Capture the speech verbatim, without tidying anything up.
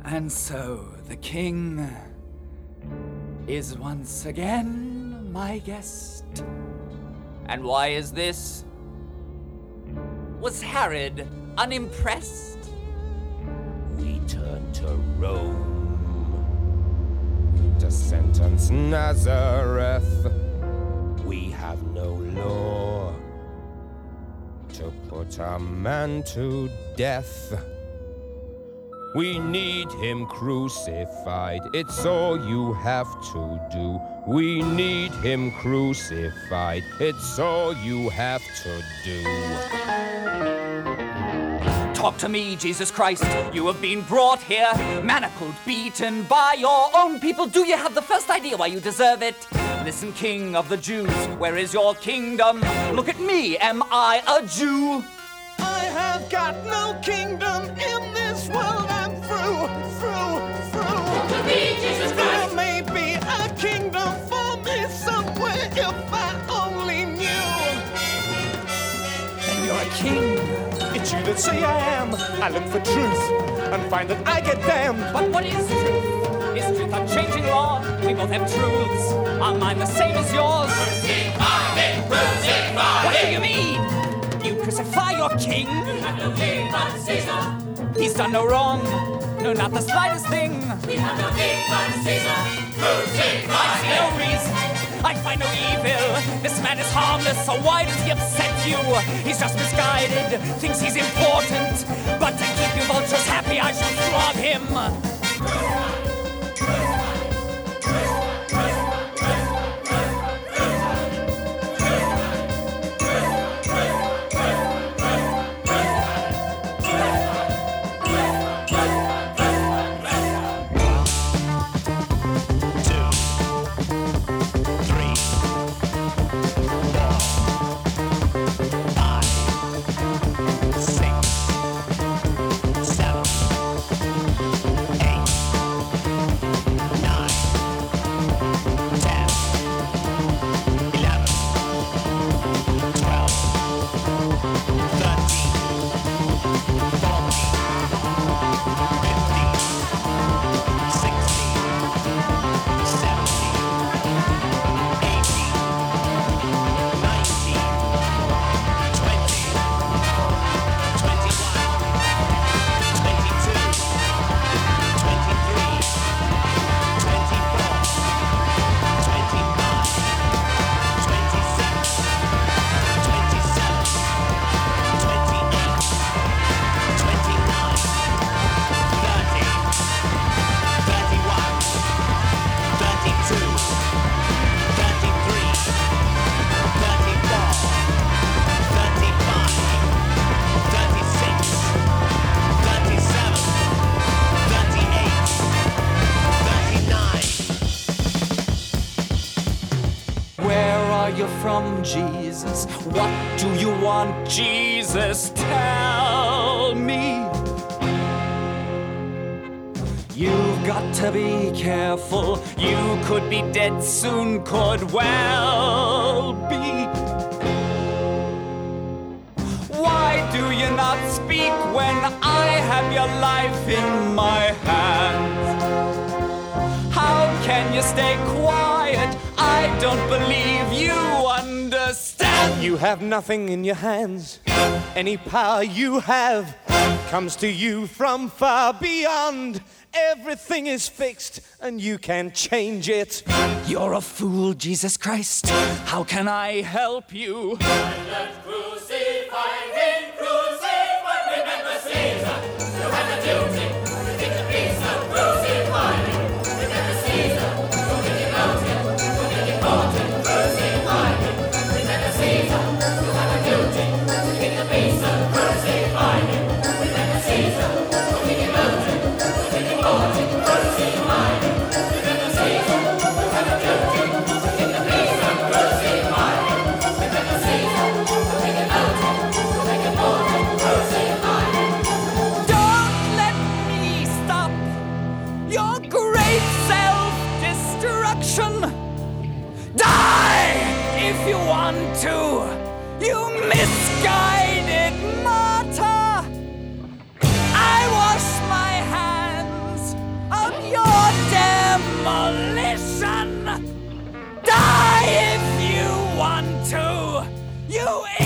And so the king is once again my guest. And why is this? Was Herod unimpressed? We turn to Rome to sentence Nazareth. We have no law to put a man to death. We need him crucified, it's all you have to do. We need him crucified, it's all you have to do. Talk to me, Jesus Christ. You have been brought here, manacled, beaten by your own people. Do you have the first idea why you deserve it? Listen, King of the Jews, where is your kingdom? Look at me, am I a Jew? I have got no kingdom in this world. I'm through, through, through. Talk to me, Jesus Christ. There may be a kingdom for me somewhere if I only knew. Then you're a king. It's you that say I am. I look for truth and find that I get damned. But what is truth? Is truth unchanging law? We both have truths. Are mine the same as yours? Crucify him, crucify What do him. you mean? You crucify your king? We have no king but Caesar. He's done no wrong. No, not the slightest thing. We have no king but Caesar. Crucify I see him. no reason. I find no evil. This man is harmless, so why does he upset you? He's just misguided, thinks he's important. But to keep you vultures happy, I shall flog him. From Jesus, what do you want, Jesus? Tell me. You've got to be careful. You could be dead soon, could well be. Why do you not speak when I have your life in my hands? How can you stay quiet? I don't believe you understand. You have nothing in your hands. Any power you have comes to you from far beyond. Everything is fixed and you can change it. You're a fool, Jesus Christ. How can I help you? Let's crucify him, crucify. Remember Caesar. You have a duty to take the piece of crucify him. Remember Caesar. Don't make it mountain. Don't make it mountain. Crucify him. Remember Caesar. You have a duty to take the piece of crucify him. Remember Caesar. Don't make it mountain. Don't make it mountain. Crucify him. Remember Caesar. You have a duty to take the piece of crucify him. Remember Caesar. Don't make it mountain. You